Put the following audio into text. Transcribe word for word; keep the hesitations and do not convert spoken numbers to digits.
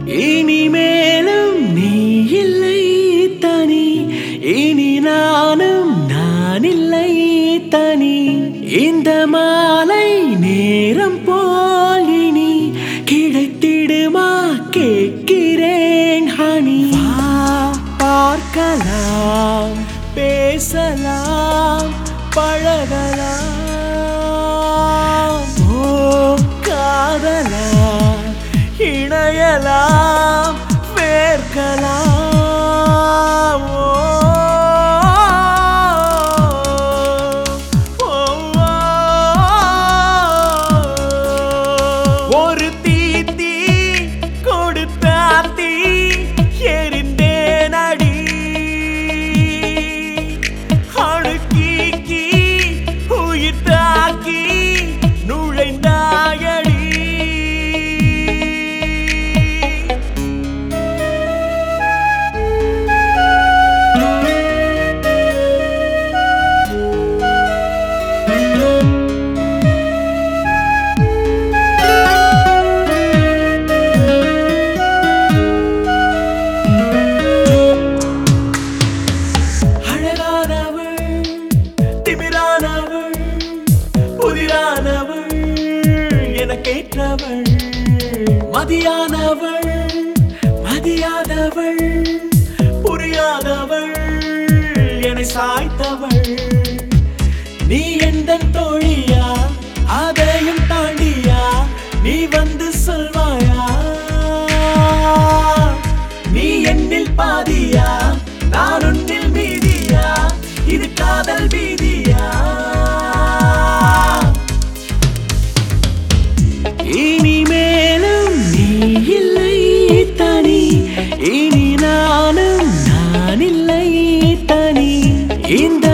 இனிமேலும் நீ இல்லை தனி, இனி நானும் நான் இல்லை தனி. இந்த மாலை நேரம் போல் இனி கிடைத்திடுமா கேட்கிறேன் ஹனி. பார்க்கலாம், பேசலாம், பழகலாம், ஓ காதலாம், இணையலாம், வேர்க்கலாம், ஓ, ஓ, ஒரு தீத்தி கொடுத்தாத்தி எரிந்தேன் அடி. அணுக்கீக்கி உயிர் தாக்கி நுழைந்தாயடி. புதிரானவள் எனக்கேற்றவள், மதியானவள் மதியாதவள், புரியாதவள் என்னை சாய்த்தவள். நீ எந்தன் தோழியா, அதையும் தாண்டியா நீ வந்து சொல்வாயா? நீ என்னில் பாதியா, நான் உன்னில் மீதியா, இது காதல் வீதியா? இனிமேலும் நீ இல்லை தனி, இனி நானும் நான் இல்லை தனி. இந்த